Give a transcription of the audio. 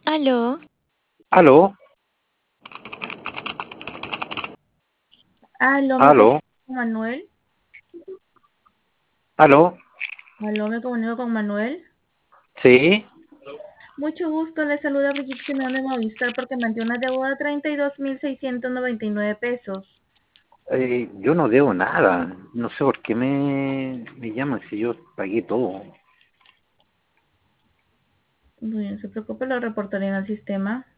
Aló, Aló, aló, me aló, comunico con Manuel. aló, Aló, me comunico con Manuel. sí, Mucho gusto, le saluda Brigitte Simeón de Movistar porque me dio una deuda de 32.699 pesos. yo no debo nada, no sé por qué me llaman si yo pagué todo. Bueno, no se preocupe, lo reportaré en el sistema.